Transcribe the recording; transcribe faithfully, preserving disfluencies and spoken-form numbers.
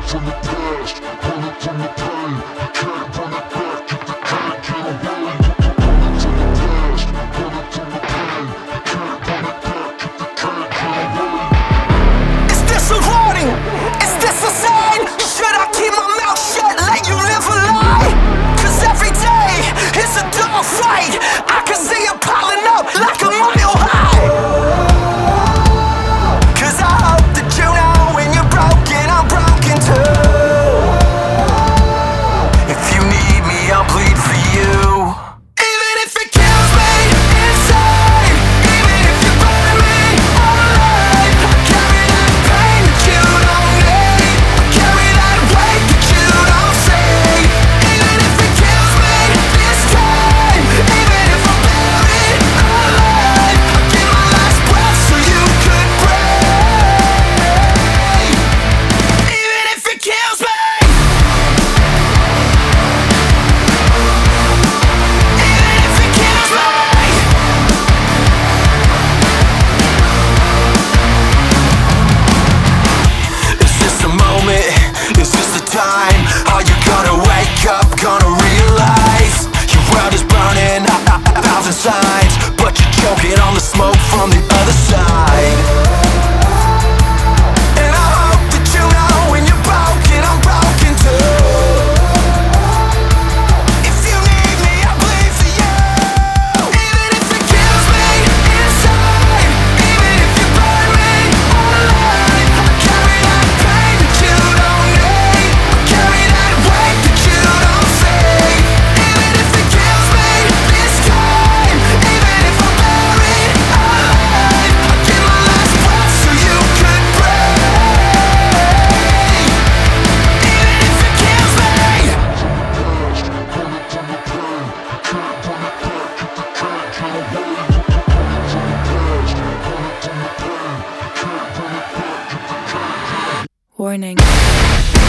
from the past, running from the pain. You can't run it back if you can't get away. Running from the past, running from the pain. You can't run it back if you can't get away. Is this a warning? Is this a sign? Should I keep my mouth shut, let you live a lie? Cause every day is a dog fight. I can see it piling up like a mile high. Cause I hope that you know when you're broken, I'm broken too. If you need me, I'll plead for you. Even if it kills me inside, even if you burn me alive, I carry that pain that you don't need, I carry that weight that you don't see. Even if it kills me this time, even if I'm buried alive, I give my last breath so you could breathe. Even if it kills me. Even if it kills me. Is this a moment? Is this the time? Are you gonna wake up, gonna realize your world is burning, a, a, a thousand signs, but you're choking on the smoke from the other side? And I hope that you know when you're broken, I'm broken too. If you need me, I'll bleed for you. Even if it kills me inside, even if you burn me alive, I carry that pain that you don't need, I carry that weight that you don't see. Even if it kills me this time, even if I'm buried alive, I give my last breath so you could breathe. Even if it kills me. Running from the past, running from the pain. You can't run it back if you can't get away. Warning.